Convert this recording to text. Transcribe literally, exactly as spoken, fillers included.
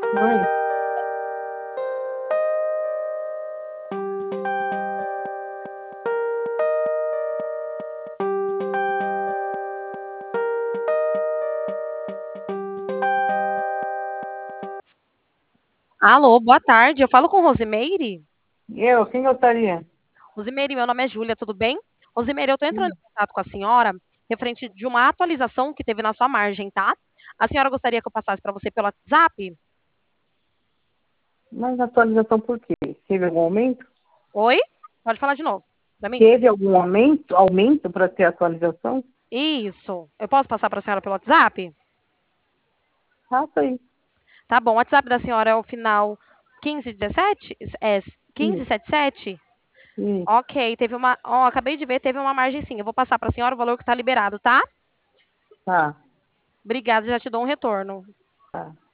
Oi. Alô, boa tarde. Eu falo com Rosimeire? Eu, quem gostaria? Rosimeire, meu nome é Júlia, tudo bem? Rosimeire, eu estou entrando Hum, em contato com a senhora referente de uma atualização que teve na sua margem, tá? A senhora gostaria que eu passasse para você pelo WhatsApp? Mas atualização por quê? Teve algum aumento? Oi? Pode falar de novo para mim? Teve algum aumento, aumento para ter atualização? Isso. Eu posso passar para a senhora pelo WhatsApp? Faça aí. Tá bom. O WhatsApp da senhora é o final quinze dezessete? É quinze Isso, setenta e sete? isso. Ok, teve uma. Ó, acabei de ver, teve uma margem sim. Eu vou passar para a senhora o valor que está liberado, tá? Tá, Obrigada, já te dou um retorno. tá.